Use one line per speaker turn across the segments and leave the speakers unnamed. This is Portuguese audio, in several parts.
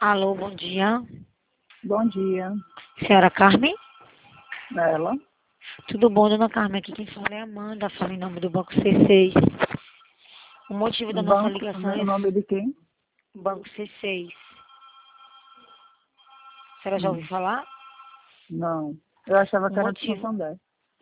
Alô, bom dia.
Bom dia.
Senhora Carmen?
Ela?
Tudo bom, dona Carmen? Aqui quem fala é Amanda, fala em nome do Banco C6. O motivo da nossa
Banco,
ligação é
o nome de quem?
Banco C6. A senhora já ouviu
Hum,
falar?
Não. Eu achava
O
que era de
motivo,
Santander.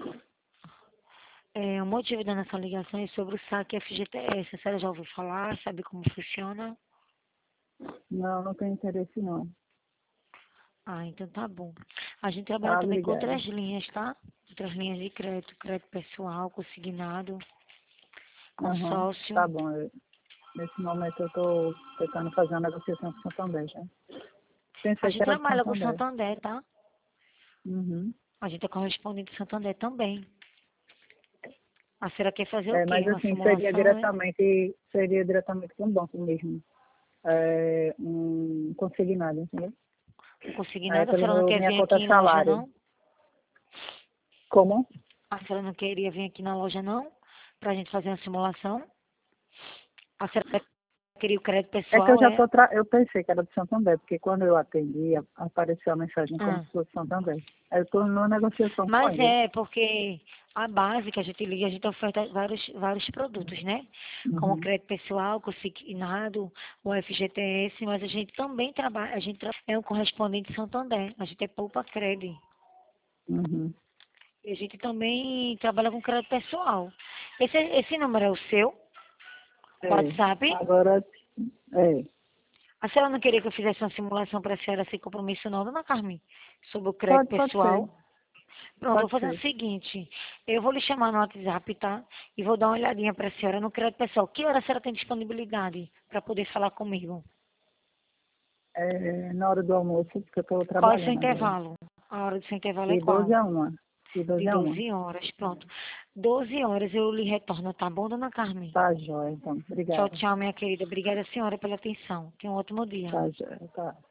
o motivo da nossa ligação é sobre o saque FGTS. A senhora já ouviu falar? Sabe como funciona?
Não, não tenho interesse não.
Ah, então tá bom. A gente trabalha
Tá,
também com
obrigada.
outras linhas, tá? Outras linhas de crédito, crédito pessoal, consignado,
Aham,
consórcio.
tá bom. Nesse momento eu tô tentando fazer uma negociação com Santander, já.
A
Pensei que
gente
era de
trabalha com
Santander.
Santander, tá?
Uhum.
A gente é correspondente de Santander também. A senhora quer fazer o
É,
quê?
mas
Uma
assim,
simulação, é?
seria diretamente com o banco mesmo. É, um consignado, entendeu?
Um
Aí
consignado, a senhora não
pelo
quer
minha
vir
conta
aqui na loja,
salário.
não?
Como?
A senhora não queria vir aqui na loja, não? Pra gente fazer uma simulação? A senhora queria o crédito
É que eu
pessoal,
já
é?
eu pensei que era de Santander, porque quando eu atendi, apareceu a mensagem como
Ah.
se fosse Santander. Aí eu estou numa negociação com
Mas
ele.
é, porque a base que a gente liga, a gente oferta vários produtos, né? Como
Uhum,
crédito pessoal, consignado, o FGTS, mas a gente também trabalha, é um correspondente Santander, a gente é Poupa Cred.
uhum.
E a gente também trabalha com crédito pessoal. Esse número é o seu?
É,
WhatsApp?
agora, é,
A senhora não queria que eu fizesse uma simulação para a senhora sem compromisso não, dona Carmen? Sobre o crédito
pode ser,
pessoal? Pronto, eu vou
pode
fazer o
ser.
seguinte. Eu vou lhe chamar no WhatsApp, tá? E vou dar uma olhadinha para a senhora no crédito pessoal. Que hora a senhora tem disponibilidade para poder falar comigo?
É, na hora do almoço, porque eu estou
Qual é o seu
trabalhando agora.
intervalo? A hora do seu intervalo é
De 12
qual?
a 1. De
De
12 a 1.
12 horas, pronto. 12 horas eu lhe retorno, tá bom, dona Carmen?
Tá, jóia, então.
Tchau,
Obrigada.
tchau, minha querida. Obrigada, senhora, pela atenção. Tenha um ótimo dia.
Tá, jóia, tá.